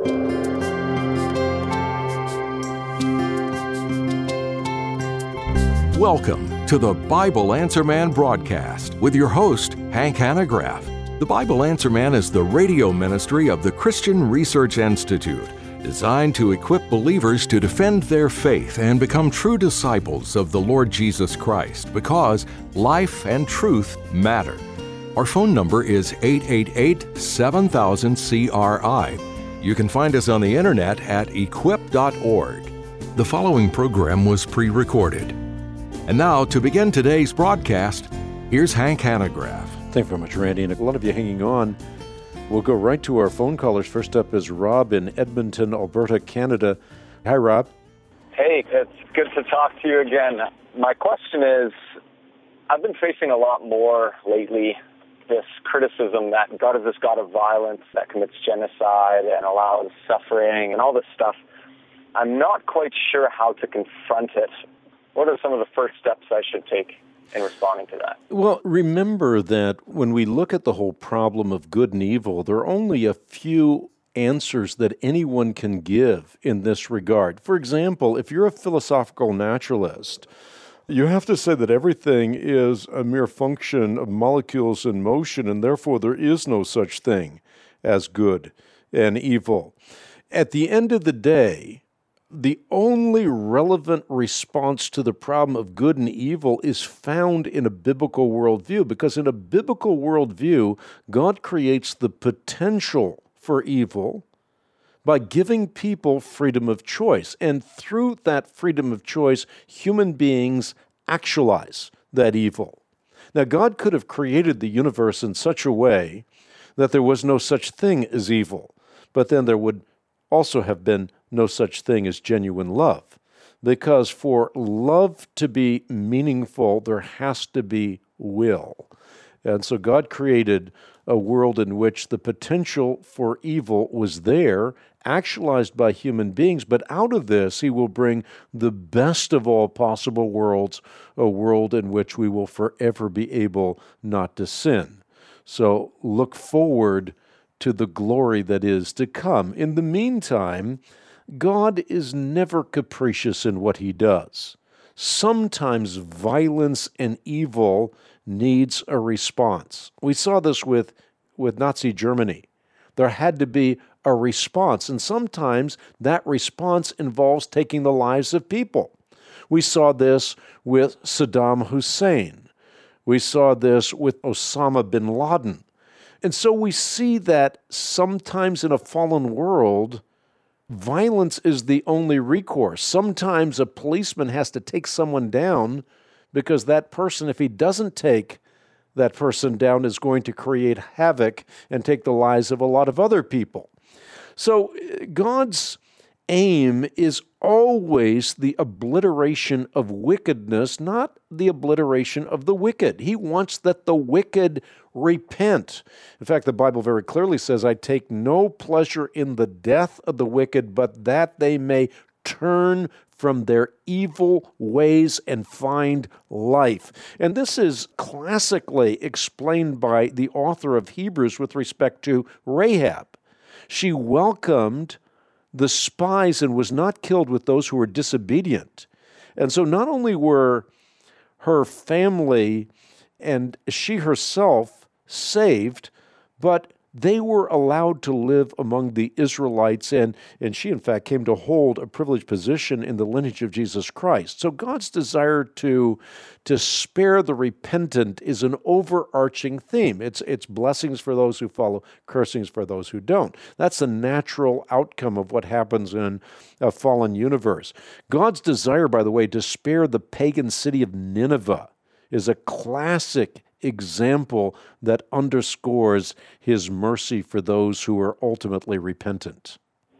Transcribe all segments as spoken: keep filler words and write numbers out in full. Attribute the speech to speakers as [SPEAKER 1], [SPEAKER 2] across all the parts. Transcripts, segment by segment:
[SPEAKER 1] Welcome to the Bible Answer Man broadcast with your host, Hank Hanegraaff. The Bible Answer Man is the radio ministry of the Christian Research Institute, designed to equip believers to defend their faith and become true disciples of the Lord Jesus Christ, because life and truth matter. Our phone number is eight eight eight, seven thousand, C R I. You can find us on the internet at equip dot org. The following program was pre-recorded. And now, to begin today's broadcast, here's Hank Hanegraaff.
[SPEAKER 2] Thank you very much, Randy, and a lot of you hanging on. We'll go right to our phone callers. First up is Rob in Edmonton, Alberta, Canada. Hi, Rob.
[SPEAKER 3] Hey, it's good to talk to you again. My question is, I've been facing a lot more lately this criticism that God is this God of violence that commits genocide and allows suffering and all this stuff. I'm not quite sure how to confront it. What are some of the first steps I should take in responding to that?
[SPEAKER 2] Well, remember that when we look at the whole problem of good and evil, there are only a few answers that anyone can give in this regard. For example, if you're a philosophical naturalist, you have to say that everything is a mere function of molecules in motion, and therefore there is no such thing as good and evil. At the end of the day, the only relevant response to the problem of good and evil is found in a biblical worldview, because in a biblical worldview, God creates the potential for evil by giving people freedom of choice. And through that freedom of choice, human beings actualize that evil. Now, God could have created the universe in such a way that there was no such thing as evil, but then there would also have been no such thing as genuine love. Because for love to be meaningful, there has to be will. And so God created a world in which the potential for evil was there, actualized by human beings, but out of this, He will bring the best of all possible worlds, a world in which we will forever be able not to sin. So look forward to the glory that is to come. In the meantime, God is never capricious in what He does. Sometimes violence and evil needs a response. We saw this with, with Nazi Germany. There had to be a response, and sometimes that response involves taking the lives of people. We saw this with Saddam Hussein. We saw this with Osama bin Laden. And so we see that sometimes in a fallen world, violence is the only recourse. Sometimes a policeman has to take someone down because that person, if he doesn't take that person down, is going to create havoc and take the lives of a lot of other people. So God's aim is always the obliteration of wickedness, not the obliteration of the wicked. He wants that the wicked repent. In fact, the Bible very clearly says, I take no pleasure in the death of the wicked, but that they may turn from their evil ways and find life. And this is classically explained by the author of Hebrews with respect to Rahab. She welcomed the spies and was not killed with those who were disobedient. And so not only were her family and she herself saved, but they were allowed to live among the Israelites, and, and she, in fact, came to hold a privileged position in the lineage of Jesus Christ. So God's desire to, to spare the repentant is an overarching theme. It's, it's blessings for those who follow, cursings for those who don't. That's a natural outcome of what happens in a fallen universe. God's desire, by the way, to spare the pagan city of Nineveh is a classic example that underscores His mercy for those who are ultimately repentant.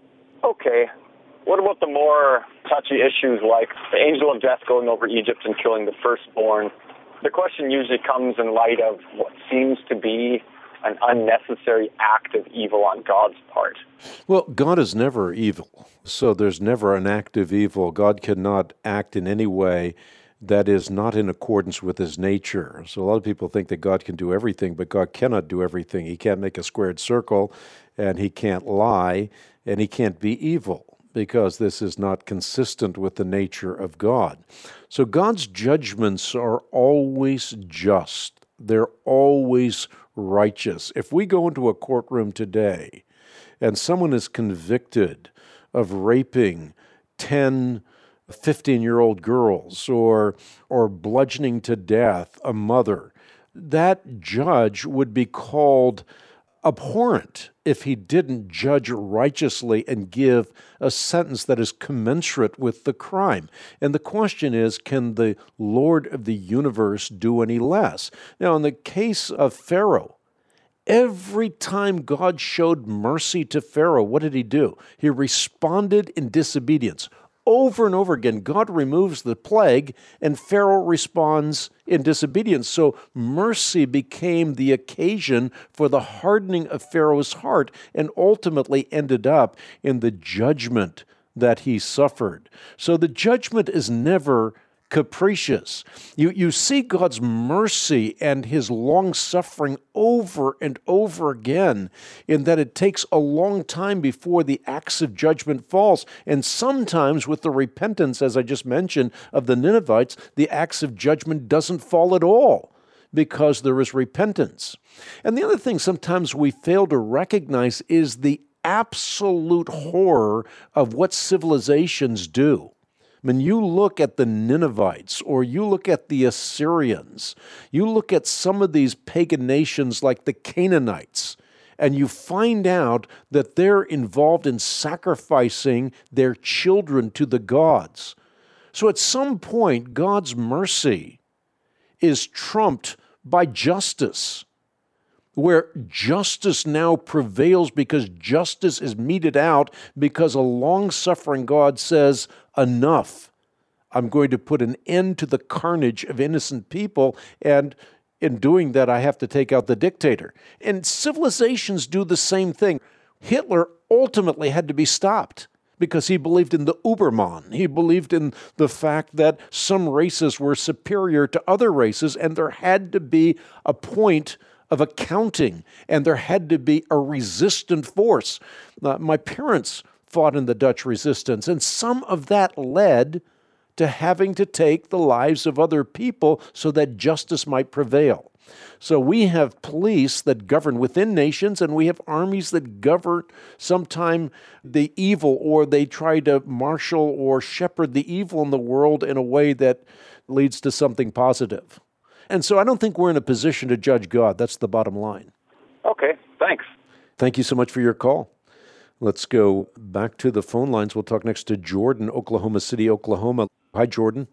[SPEAKER 3] Okay. What about the more touchy issues like the angel of death going over Egypt and killing the firstborn? The question usually comes in light of what seems to be an unnecessary act of evil on God's part.
[SPEAKER 2] Well, God is never evil, so there's never an act of evil. God cannot act in any way that is not in accordance with his nature. So a lot of people think that God can do everything, but God cannot do everything. He can't make a squared circle, and he can't lie, and he can't be evil, because this is not consistent with the nature of God. So God's judgments are always just. They're always righteous. If we go into a courtroom today and someone is convicted of raping ten fifteen-year-old girls or or bludgeoning to death a mother, that judge would be called abhorrent if he didn't judge righteously and give a sentence that is commensurate with the crime. And the question is, can the Lord of the universe do any less? Now, in the case of Pharaoh, every time God showed mercy to Pharaoh, what did he do? He responded in disobedience. Over and over again, God removes the plague, and Pharaoh responds in disobedience. So mercy became the occasion for the hardening of Pharaoh's heart, and ultimately ended up in the judgment that he suffered. So the judgment is never capricious. You, you see God's mercy and his long-suffering over and over again, in that it takes a long time before the axe of judgment falls. And sometimes with the repentance, as I just mentioned, of the Ninevites, the axe of judgment doesn't fall at all, because there is repentance. And the other thing sometimes we fail to recognize is the absolute horror of what civilizations do. When you look at the Ninevites, or you look at the Assyrians, you look at some of these pagan nations like the Canaanites, and you find out that they're involved in sacrificing their children to the gods. So at some point, God's mercy is trumped by justice, where justice now prevails because justice is meted out, because a long-suffering God says, enough. I'm going to put an end to the carnage of innocent people, and in doing that, I have to take out the dictator. And civilizations do the same thing. Hitler ultimately had to be stopped because he believed in the Übermann. He believed in the fact that some races were superior to other races, and there had to be a point of accounting, and there had to be a resistant force. Uh, my parents fought in the Dutch resistance, and some of that led to having to take the lives of other people so that justice might prevail. So we have police that govern within nations, and we have armies that govern sometime the evil, or they try to marshal or shepherd the evil in the world in a way that leads to something positive. And so I don't think we're in a position to judge God. That's the bottom line.
[SPEAKER 3] Okay, thanks.
[SPEAKER 2] Thank you so much for your call. Let's go back to the phone lines. We'll talk next to Jordan, Oklahoma City, Oklahoma. Hi, Jordan.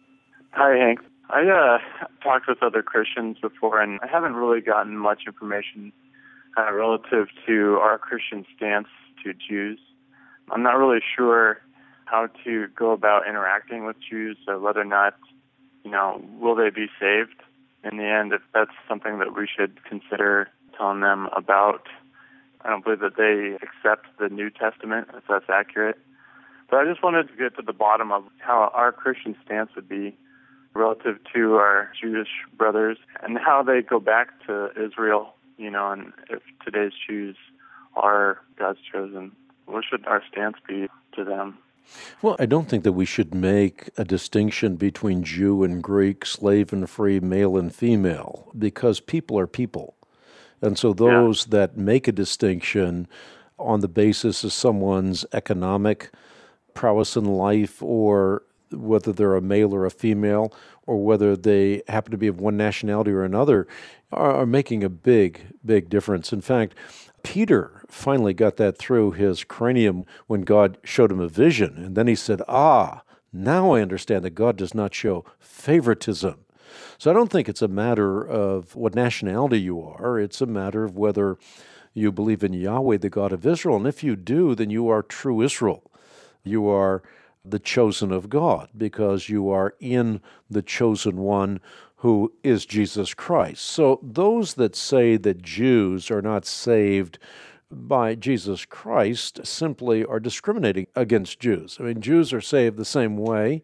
[SPEAKER 4] Hi, Hank. I uh, talked with other Christians before, and I haven't really gotten much information uh, relative to our Christian stance to Jews. I'm not really sure how to go about interacting with Jews, or whether or not, you know, will they be saved in the end, if that's something that we should consider telling them about. I don't believe that they accept the New Testament, if that's accurate. But I just wanted to get to the bottom of how our Christian stance would be relative to our Jewish brothers, and how they go back to Israel, you know, and if today's Jews are God's chosen, what should our stance be to them?
[SPEAKER 2] Well, I don't think that we should make a distinction between Jew and Greek, slave and free, male and female, because people are people. And so those yeah. that make a distinction on the basis of someone's economic prowess in life, or whether they're a male or a female, or whether they happen to be of one nationality or another, are, are making a big, big difference. In fact, Peter finally got that through his cranium when God showed him a vision. And then he said, ah, now I understand that God does not show favoritism. So I don't think it's a matter of what nationality you are. It's a matter of whether you believe in Yahweh, the God of Israel. And if you do, then you are true Israel. You are the chosen of God, because you are in the chosen one, who is Jesus Christ. So those that say that Jews are not saved by Jesus Christ simply are discriminating against Jews. I mean, Jews are saved the same way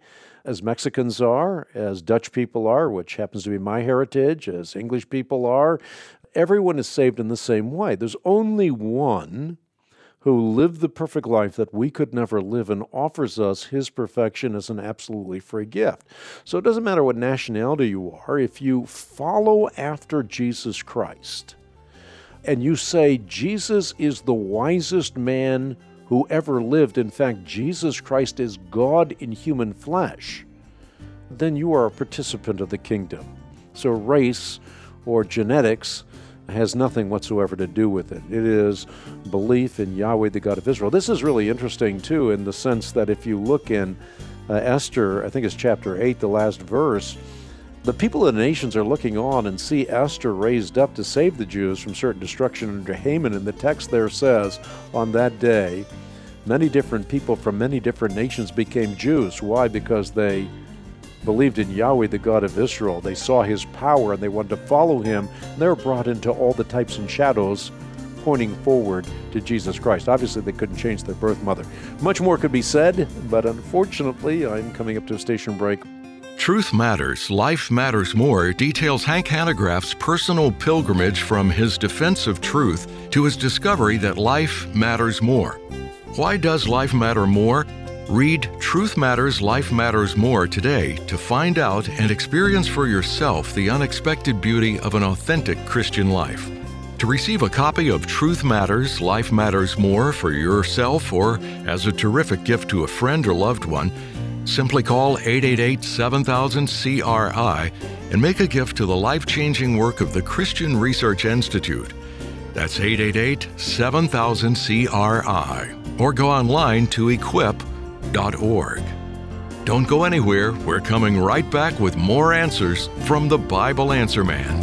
[SPEAKER 2] as Mexicans are, as Dutch people are, which happens to be my heritage, as English people are. Everyone is saved in the same way. There's only one who lived the perfect life that we could never live and offers us his perfection as an absolutely free gift. So it doesn't matter what nationality you are, if you follow after Jesus Christ and you say Jesus is the wisest man who ever lived, in fact, Jesus Christ is God in human flesh, then you are a participant of the kingdom. So race or genetics has nothing whatsoever to do with it. It is belief in Yahweh, the God of Israel. This is really interesting, too, in the sense that if you look in uh, Esther, I think it's chapter eight, the last verse, the people of the nations are looking on and see Esther raised up to save the Jews from certain destruction under Haman. And the text there says, on that day, many different people from many different nations became Jews. Why? Because they believed in Yahweh, the God of Israel. They saw his power and they wanted to follow him. And they were brought into all the types and shadows pointing forward to Jesus Christ. Obviously, they couldn't change their birth mother. Much more could be said, but unfortunately, I'm coming up to a station break.
[SPEAKER 1] Truth Matters, Life Matters More details Hank Hanegraaff's personal pilgrimage from his defense of truth to his discovery that life matters more. Why does life matter more? Read Truth Matters, Life Matters More today to find out and experience for yourself the unexpected beauty of an authentic Christian life. To receive a copy of Truth Matters, Life Matters More for yourself or as a terrific gift to a friend or loved one, simply call eight eight eight, seven thousand, C R I and make a gift to the life-changing work of the Christian Research Institute. That's eight eight eight, seven thousand, C R I. Or go online to equip dot org. Don't go anywhere. We're coming right back with more answers from the Bible Answer Man.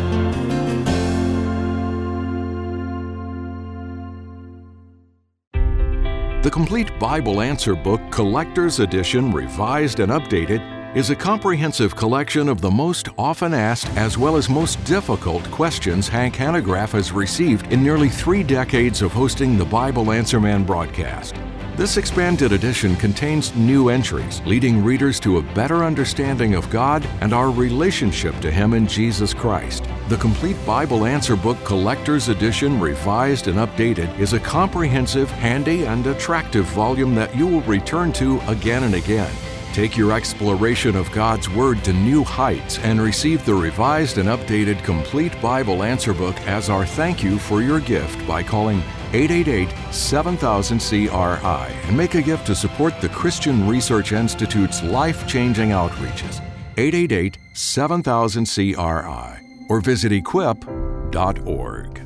[SPEAKER 1] The Complete Bible Answer Book Collector's Edition, revised and updated, is a comprehensive collection of the most often asked as well as most difficult questions Hank Hanegraaff has received in nearly three decades of hosting the Bible Answer Man broadcast. This expanded edition contains new entries, leading readers to a better understanding of God and our relationship to Him in Jesus Christ. The Complete Bible Answer Book Collector's Edition, revised and updated, is a comprehensive, handy, and attractive volume that you will return to again and again. Take your exploration of God's Word to new heights and receive the revised and updated Complete Bible Answer Book as our thank you for your gift by calling eight eight eight, seven thousand, C R I and make a gift to support the Christian Research Institute's life-changing outreaches. eight eight eight, seven thousand, C R I or visit equip dot org.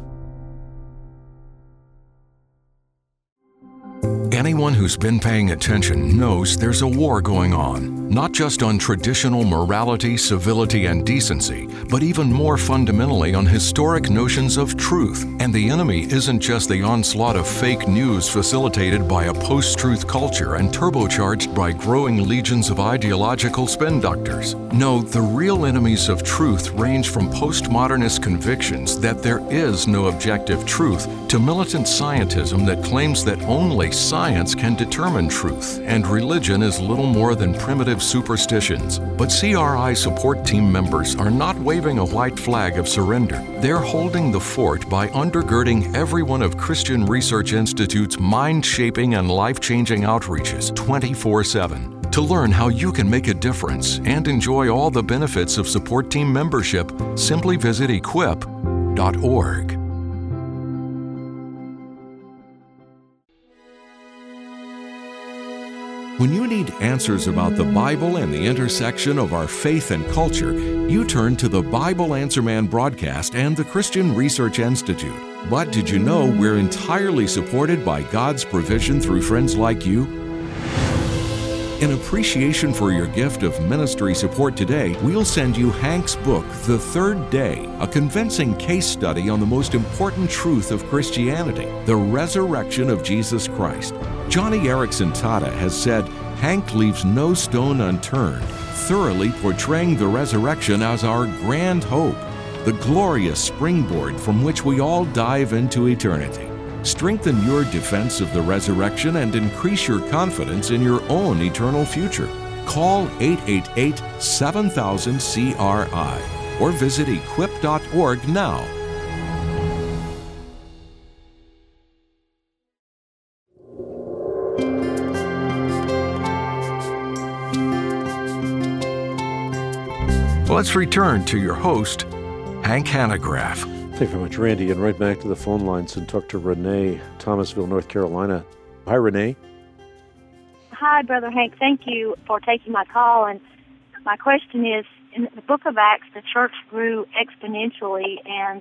[SPEAKER 1] Anyone who's been paying attention knows there's a war going on, not just on traditional morality, civility, and decency, but even more fundamentally on historic notions of truth. And the enemy isn't just the onslaught of fake news facilitated by a post-truth culture and turbocharged by growing legions of ideological spin doctors. No, the real enemies of truth range from postmodernist convictions that there is no objective truth to militant scientism that claims that only science can determine truth, and religion is little more than primitive superstitions. But C R I support team members are not waving a white flag of surrender. They're holding the fort by undergirding every one of Christian Research Institute's mind-shaping and life-changing outreaches twenty-four seven. To learn how you can make a difference and enjoy all the benefits of support team membership, simply visit equip dot org. When you need answers about the Bible and the intersection of our faith and culture, you turn to the Bible Answer Man broadcast and the Christian Research Institute. But did you know we're entirely supported by God's provision through friends like you? In appreciation for your gift of ministry support today, we'll send you Hank's book, The Third Day, a convincing case study on the most important truth of Christianity, the resurrection of Jesus Christ. Johnny Erickson Tata has said, Hank leaves no stone unturned, thoroughly portraying the resurrection as our grand hope, the glorious springboard from which we all dive into eternity. Strengthen your defense of the resurrection and increase your confidence in your own eternal future. Call eight eight eight, seven thousand, C R I or visit equip dot org now. Let's return to your host, Hank Hanegraaff.
[SPEAKER 2] Thank you very much, Randy. And right back to the phone lines and talk to Renee, Thomasville, North Carolina. Hi, Renee.
[SPEAKER 5] Hi, Brother Hank. Thank you for taking my call. And my question is, in the book of Acts, the church grew exponentially, and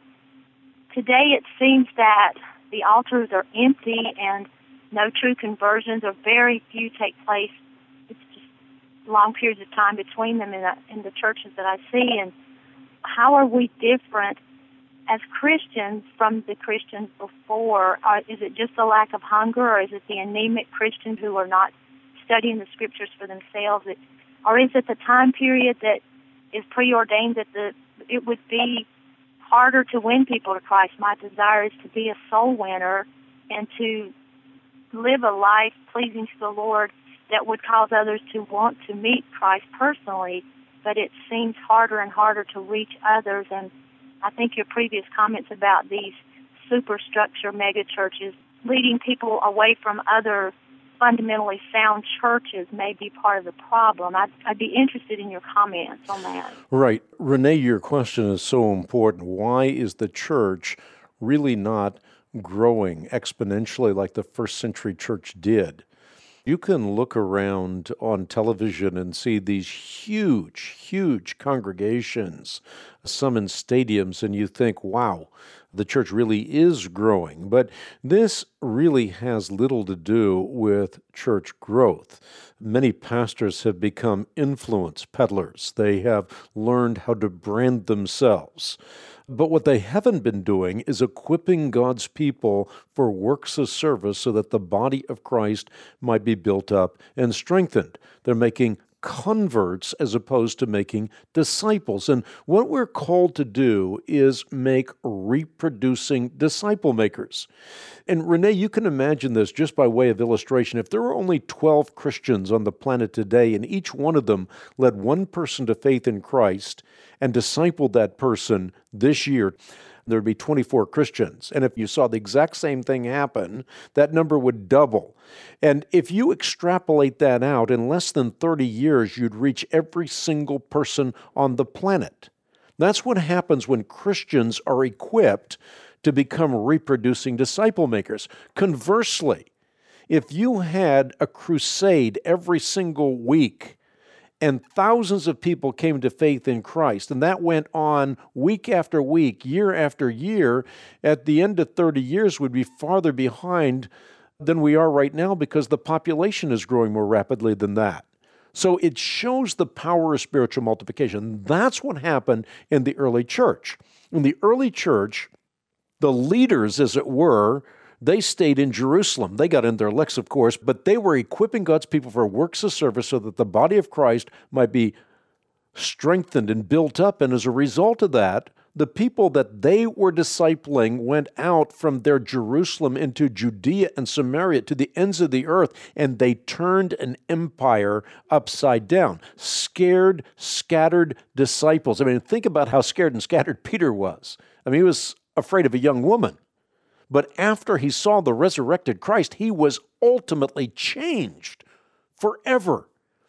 [SPEAKER 5] today it seems that the altars are empty and no true conversions, or very few take place. It's just long periods of time between them in the, in the churches that I see. And how are we different as Christians from the Christians before? Or is it just a lack of hunger, or is it the anemic Christians who are not studying the Scriptures for themselves? It, or is it the time period that is preordained that the it would be harder to win people to Christ? My desire is to be a soul winner and to live a life pleasing to the Lord that would cause others to want to meet Christ personally, but it seems harder and harder to reach others. And I think your previous comments about these superstructure megachurches leading people away from other fundamentally sound churches may be part of the problem. I'd, I'd be interested in your comments on that.
[SPEAKER 2] Right. Renee, your question is so important. Why is the church really not growing exponentially like the first century church did? You can look around on television and see these huge, huge congregations, some in stadiums, and you think, wow, the church really is growing. But this really has little to do with church growth. Many pastors have become influence peddlers. They have learned how to brand themselves. But what they haven't been doing is equipping God's people for works of service so that the body of Christ might be built up and strengthened. They're making converts as opposed to making disciples. And what we're called to do is make reproducing disciple makers. And Renee, you can imagine this just by way of illustration. If there were only twelve Christians on the planet today, and each one of them led one person to faith in Christ and discipled that person this year, there would be twenty-four Christians. And if you saw the exact same thing happen, that number would double. And if you extrapolate that out, in less than thirty years, you'd reach every single person on the planet. That's what happens when Christians are equipped to become reproducing disciple makers. Conversely, if you had a crusade every single week, and thousands of people came to faith in Christ, and that went on week after week, year after year, at the end of thirty years we'd be farther behind than we are right now because the population is growing more rapidly than that. So it shows the power of spiritual multiplication. That's what happened in the early church. In the early church, the leaders, as it were, they stayed in Jerusalem. They got in their licks, of course, but they were equipping God's people for works of service so that the body of Christ might be strengthened and built up. And as a result of that, the people that they were discipling went out from their Jerusalem into Judea and Samaria to the ends of the earth, and they turned an empire upside down. Scared, scattered disciples. I mean, think about how scared and scattered Peter was. I mean, he was afraid of a young woman. But after he saw the resurrected Christ, he was ultimately changed forever.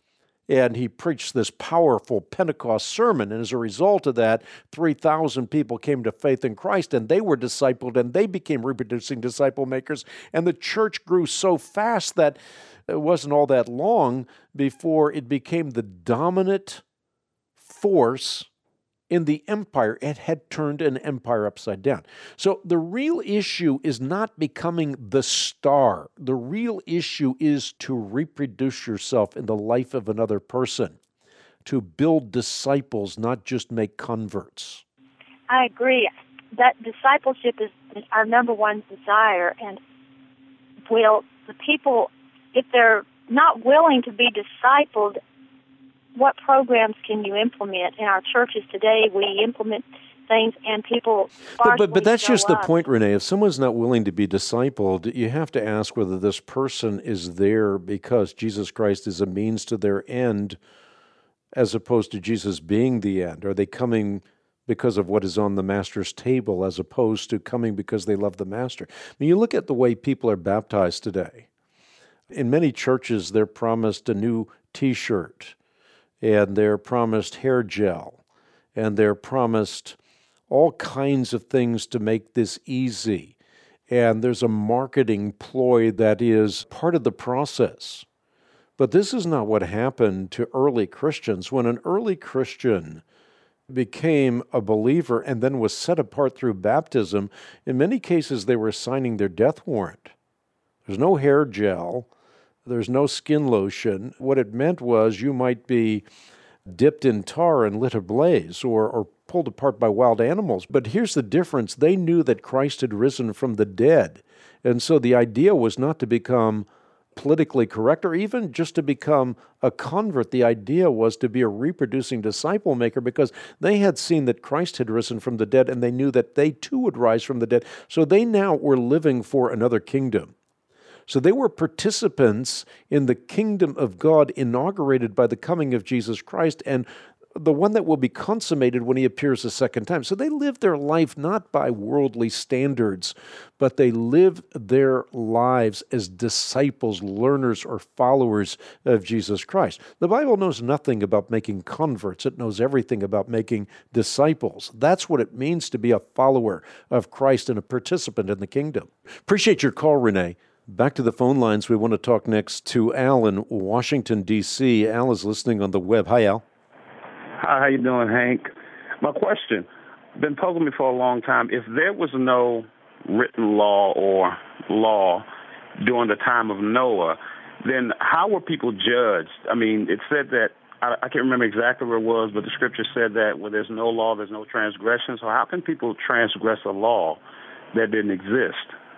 [SPEAKER 2] And he preached this powerful Pentecost sermon, and as a result of that, three thousand people came to faith in Christ, and they were discipled, and they became reproducing disciple makers, and the church grew so fast that it wasn't all that long before it became the dominant force in the empire. It had turned an empire upside down. So the real issue is not becoming the star. The real issue is to reproduce yourself in the life of another person, to build disciples, not just make converts.
[SPEAKER 5] I agree. That discipleship is our number one desire. And will the people, if they're not willing to be discipled, what programs can you implement? In our churches today, we implement things, and people
[SPEAKER 2] But, but, but that's
[SPEAKER 5] show
[SPEAKER 2] just the
[SPEAKER 5] up.
[SPEAKER 2] point, Renee. If someone's not willing to be discipled, you have to ask whether this person is there because Jesus Christ is a means to their end as opposed to Jesus being the end. Are they coming because of what is on the Master's table as opposed to coming because they love the Master? I mean, you look at the way people are baptized today. In many churches, they're promised a new T-shirt, and they're promised hair gel, and they're promised all kinds of things to make this easy. And there's a marketing ploy that is part of the process. But this is not what happened to early Christians. When an early Christian became a believer and then was set apart through baptism, in many cases they were signing their death warrant. There's no hair gel. There's no skin lotion. What it meant was you might be dipped in tar and lit ablaze or, or pulled apart by wild animals. But here's the difference. They knew that Christ had risen from the dead. And so the idea was not to become politically correct or even just to become a convert. The idea was to be a reproducing disciple maker because they had seen that Christ had risen from the dead and they knew that they too would rise from the dead. So they now were living for another kingdom. So they were participants in the kingdom of God inaugurated by the coming of Jesus Christ and the one that will be consummated when he appears a second time. So they lived their life not by worldly standards, but they lived their lives as disciples, learners, or followers of Jesus Christ. The Bible knows nothing about making converts. It knows everything about making disciples. That's what it means to be a follower of Christ and a participant in the kingdom. Appreciate your call, Renee. Back to the phone lines. We want to talk next to Al in Washington, D C Al is listening on the web. Hi, Al.
[SPEAKER 6] Hi, how you doing, Hank? My question, been puzzling me for a long time. If there was no written law or law during the time of Noah, then how were people judged? I mean, it said that, I, I can't remember exactly where it was, but the scripture said that where there's no law, there's no transgression. So how can people transgress a law that didn't exist?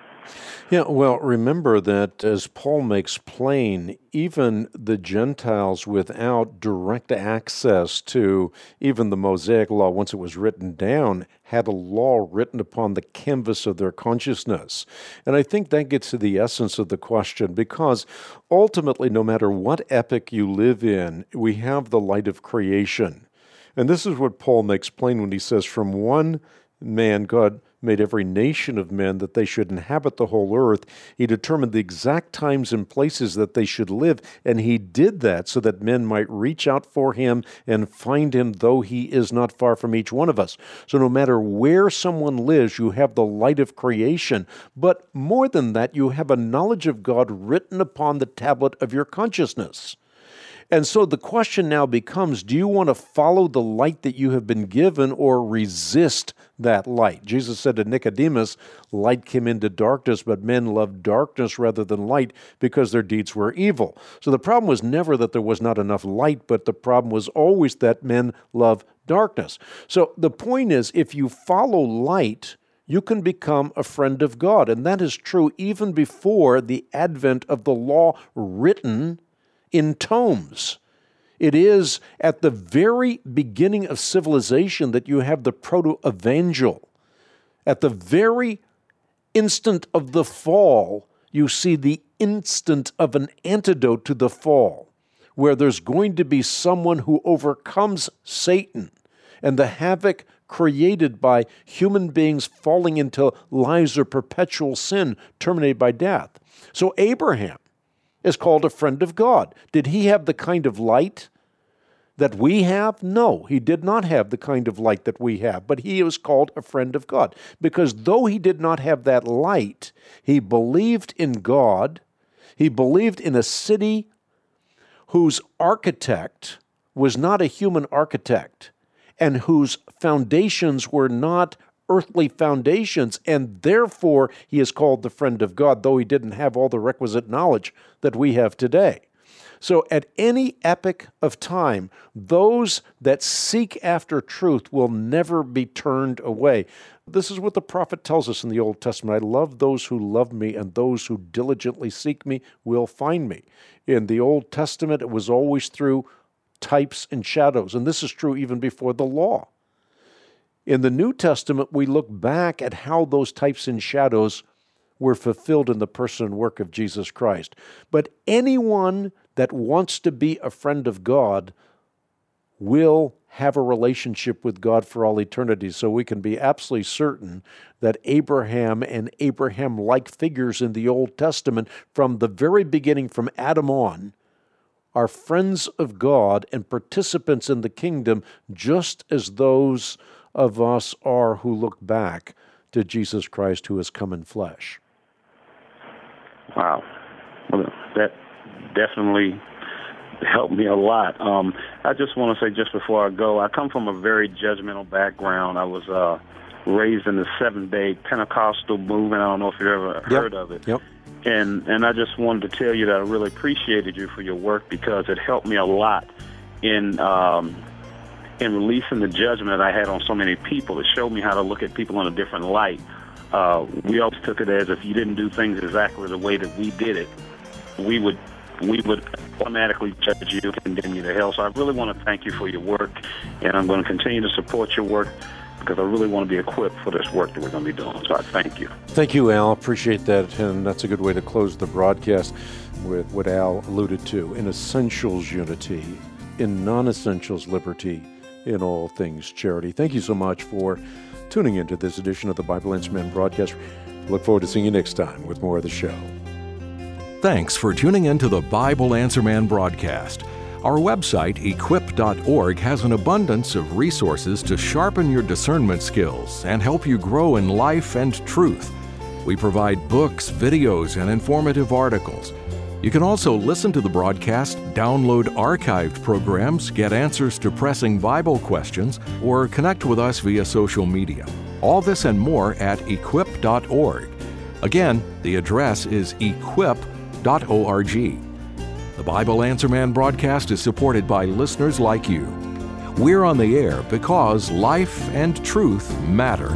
[SPEAKER 2] Yeah, well, remember that as Paul makes plain, even the Gentiles without direct access to even the Mosaic law, once it was written down, had a law written upon the canvas of their consciousness. And I think that gets to the essence of the question, because ultimately, no matter what epoch you live in, we have the light of creation. And this is what Paul makes plain when he says, from one man, God made every nation of men that they should inhabit the whole earth. He determined the exact times and places that they should live, and he did that so that men might reach out for him and find him, though he is not far from each one of us. So no matter where someone lives, you have the light of creation. But more than that, you have a knowledge of God written upon the tablet of your consciousness. And so the question now becomes, do you want to follow the light that you have been given or resist that light? Jesus said to Nicodemus, light came into darkness, but men loved darkness rather than light because their deeds were evil. So the problem was never that there was not enough light, but the problem was always that men love darkness. So the point is, if you follow light, you can become a friend of God. And that is true even before the advent of the law written in tomes. It is at the very beginning of civilization that you have the proto-evangel. At the very instant of the fall, you see the instant of an antidote to the fall, where there's going to be someone who overcomes Satan and the havoc created by human beings falling into lives of perpetual sin terminated by death. So Abraham is called a friend of God. Did he have the kind of light that we have? No, he did not have the kind of light that we have, but he was called a friend of God because though he did not have that light, he believed in God. He believed in a city whose architect was not a human architect and whose foundations were not earthly foundations, and therefore he is called the friend of God, though he didn't have all the requisite knowledge that we have today. So at any epoch of time, those that seek after truth will never be turned away. This is what the prophet tells us in the Old Testament. I love those who love me, and those who diligently seek me will find me. In the Old Testament, it was always through types and shadows, and this is true even before the law. In the New Testament, we look back at how those types and shadows were fulfilled in the person and work of Jesus Christ. But anyone that wants to be a friend of God will have a relationship with God for all eternity. So we can be absolutely certain that Abraham and Abraham-like figures in the Old Testament from the very beginning, from Adam on, are friends of God and participants in the kingdom, just as those of us are who look back to Jesus Christ who has come in flesh.
[SPEAKER 6] Wow. Well, that definitely helped me a lot. Um, I just want to say, just before I go, I come from a very judgmental background. I was uh, raised in the Seventh-day Pentecostal movement. I don't know if you've ever
[SPEAKER 2] Yep.
[SPEAKER 6] heard of it.
[SPEAKER 2] Yep.
[SPEAKER 6] And and I just wanted to tell you that I really appreciated you for your work, because it helped me a lot in um, in releasing the judgment I had on so many people. It showed me how to look at people in a different light. Uh, we always took it as if you didn't do things exactly the way that we did it, we would we would automatically judge you and condemn you to hell. So I really want to thank you for your work, and I'm going to continue to support your work, because I really want to be equipped for this work that we're going to be doing. So I thank you.
[SPEAKER 2] Thank you, Al. Appreciate that. And that's a good way to close the broadcast with what Al alluded to. In essentials, unity. In non-essentials, liberty. In all things, charity. Thank you so much for tuning into this edition of the Bible Answer Man broadcast. Look forward to seeing you next time with more of the show.
[SPEAKER 1] Thanks for tuning in to the Bible Answer Man broadcast. Our website, equip dot org, has an abundance of resources to sharpen your discernment skills and help you grow in life and truth. We provide books, videos, and informative articles. You can also listen to the broadcast, download archived programs, get answers to pressing Bible questions, or connect with us via social media. All this and more at equip dot org. Again, the address is equip dot org. The Bible Answer Man broadcast is supported by listeners like you. We're on the air because life and truth matter.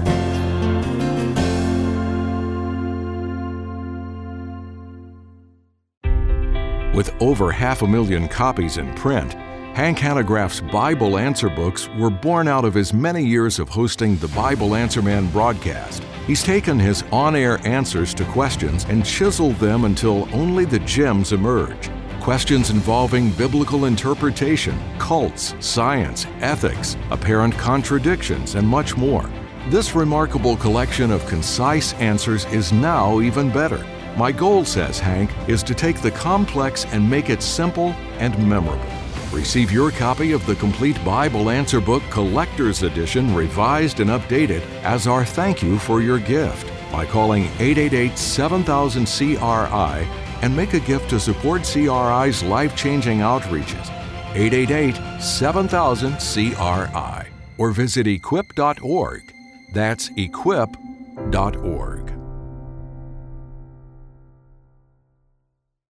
[SPEAKER 1] With over half a million copies in print, Hank Hanegraaff's Bible Answer books were born out of his many years of hosting the Bible Answer Man broadcast. He's taken his on-air answers to questions and chiseled them until only the gems emerge. Questions involving biblical interpretation, cults, science, ethics, apparent contradictions, and much more. This remarkable collection of concise answers is now even better. My goal, says Hank, is to take the complex and make it simple and memorable. Receive your copy of the complete Bible Answer Book Collector's Edition, revised and updated, as our thank you for your gift by calling eight eight eight, seven thousand, C R I and make a gift to support C R I's life-changing outreaches. eight eight eight, seven thousand, C R I. Or visit equip dot org. That's equip dot org.